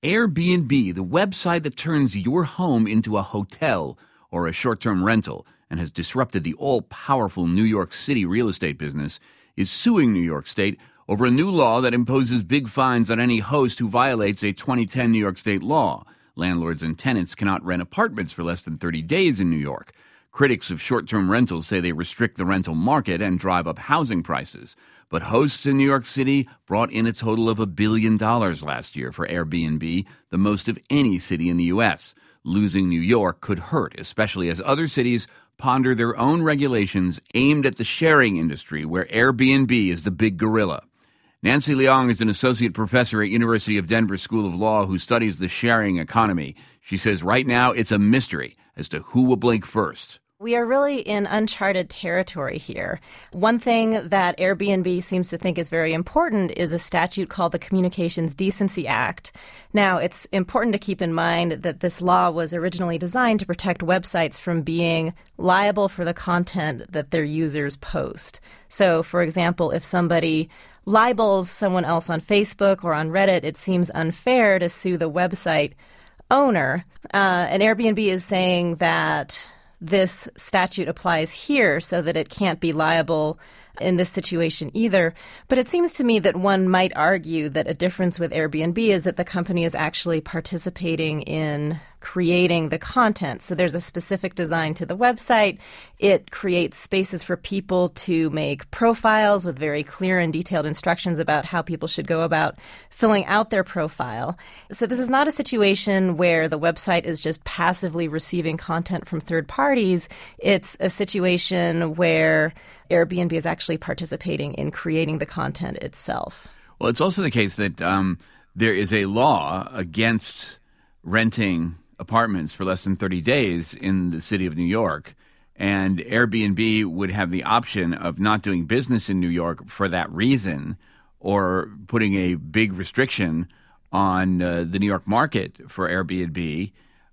Airbnb, the website that turns your home into a hotel or a short-term rental and has disrupted the all-powerful New York City real estate business, is suing New York State over a new law that imposes big fines on any host who violates a 2010 New York State law. Landlords and tenants cannot rent apartments for less than 30 days in New York. Critics of short-term rentals say they restrict the rental market and drive up housing prices. But hosts in New York City brought in a total of $1 billion last year for Airbnb, the most of any city in the U.S. Losing New York could hurt, especially as other cities ponder their own regulations aimed at the sharing industry, where Airbnb is the big gorilla. Nancy Leong is an associate professor at University of Denver School of Law who studies the sharing economy. She says right now it's a mystery as to who will blink first. We are really in uncharted territory here. One thing that Airbnb seems to think is very important is a statute called the Communications Decency Act. Now, it's important to keep in mind that this law was originally designed to protect websites from being liable for the content that their users post. So, for example, if somebody libels someone else on Facebook or on Reddit, it seems unfair to sue the website owner. And Airbnb is saying that this statute applies here so that it can't be liable in this situation either. But it seems to me that one might argue that a difference with Airbnb is that the company is actually participating in creating the content. So there's a specific design to the website. It creates spaces for people to make profiles with very clear and detailed instructions about how people should go about filling out their profile. So this is not a situation where the website is just passively receiving content from third parties. It's a situation where Airbnb is actually participating in creating the content itself. Well, it's also the case that there is a law against renting apartments for less than 30 days in the city of New York, and Airbnb would have the option of not doing business in New York for that reason or putting a big restriction on the New York market for Airbnb.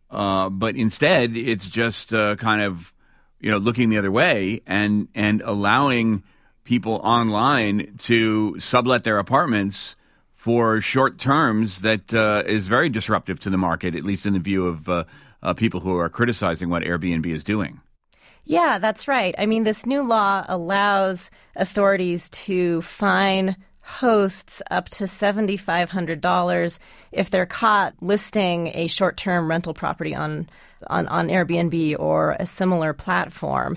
But instead, it's just kind of looking the other way and allowing people online to sublet their apartments for short terms that is very disruptive to the market, at least in the view of people who are criticizing what Airbnb is doing. Yeah, that's right. I mean, this new law allows authorities to fine hosts up to $7,500 if they're caught listing a short-term rental property on Airbnb or a similar platform.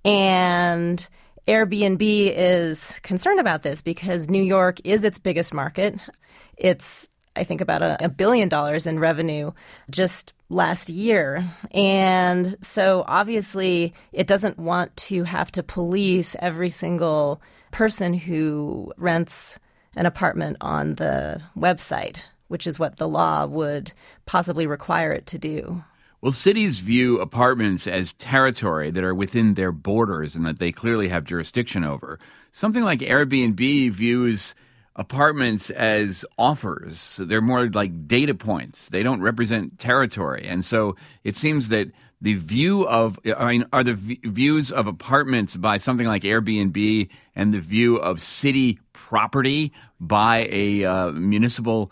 And Airbnb is concerned about this because New York is its biggest market. It's, I think, about $1 billion in revenue just last year. And so obviously it doesn't want to have to police every single person who rents an apartment on the website, which is what the law would possibly require it to do. Well, cities view apartments as territory that are within their borders and that they clearly have jurisdiction over. Something like Airbnb views apartments as offers. They're more like data points. They don't represent territory. And so it seems that the view of, are the views of apartments by something like Airbnb and the view of city property by a municipal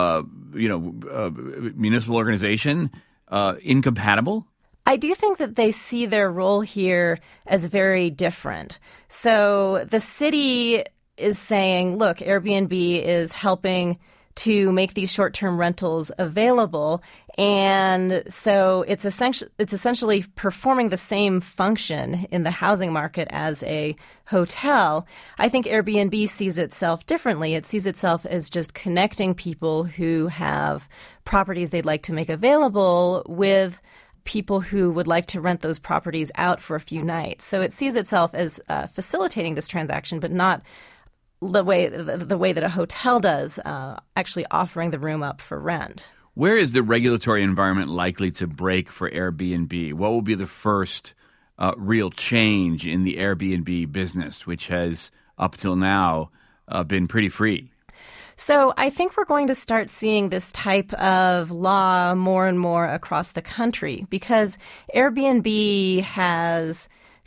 organization incompatible? I do think that they see their role here as very different. So the city is saying, look, Airbnb is helping to make these short-term rentals available, and so it's essentially performing the same function in the housing market as a hotel. I think Airbnb sees itself differently. It sees itself as just connecting people who have properties they'd like to make available with people who would like to rent those properties out for a few nights. So it sees itself as facilitating this transaction, but not the way that a hotel does, actually offering the room up for rent. Where is the regulatory environment likely to break for Airbnb? What will be the first real change in the Airbnb business, which has up till now been pretty free? So I think we're going to start seeing this type of law more and more across the country because Airbnb has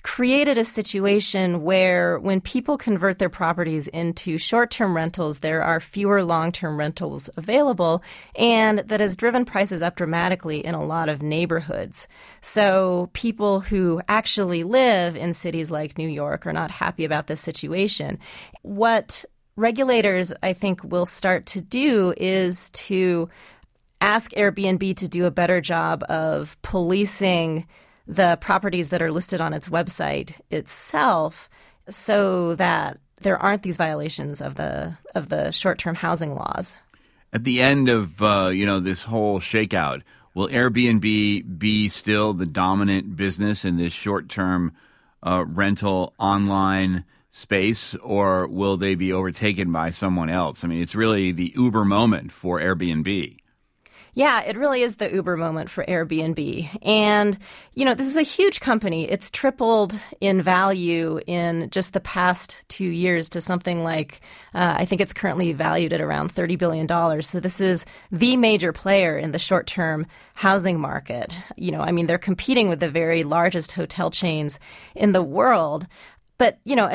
created a situation where when people convert their properties into short-term rentals, there are fewer long-term rentals available, and that has driven prices up dramatically in a lot of neighborhoods. So people who actually live in cities like New York are not happy about this situation. What regulators, I think, will start to do is to ask Airbnb to do a better job of policing the properties that are listed on its website itself so that there aren't these violations of the short-term housing laws. At the end of this whole shakeout, will Airbnb be still the dominant business in this short-term rental online space, or will they be overtaken by someone else? I mean, it's really the Uber moment for Airbnb. Yeah, it really is the Uber moment for Airbnb. And, this is a huge company. It's tripled in value in just the past 2 years to something like, I think it's currently valued at around $30 billion. So this is the major player in the short-term housing market. They're competing with the very largest hotel chains in the world. But,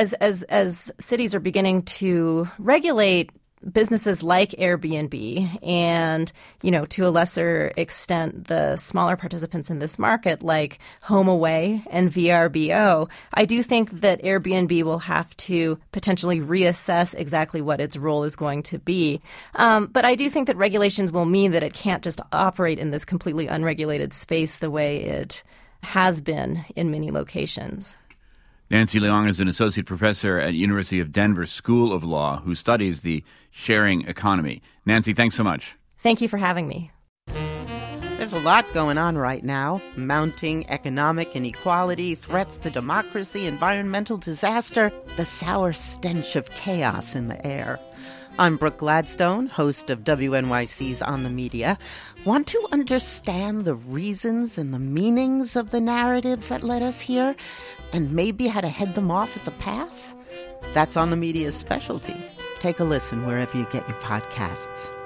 as cities are beginning to regulate businesses like Airbnb and, to a lesser extent, the smaller participants in this market like HomeAway and VRBO, I do think that Airbnb will have to potentially reassess exactly what its role is going to be. But I do think that regulations will mean that it can't just operate in this completely unregulated space the way it has been in many locations. Nancy Leong is an associate professor at University of Denver School of Law who studies the sharing economy. Nancy, thanks so much. Thank you for having me. There's a lot going on right now. Mounting economic inequality, threats to democracy, environmental disaster, the sour stench of chaos in the air. I'm Brooke Gladstone, host of WNYC's On the Media. Want to understand the reasons and the meanings of the narratives that led us here, and maybe how to head them off at the pass? That's On the Media's specialty. Take a listen wherever you get your podcasts.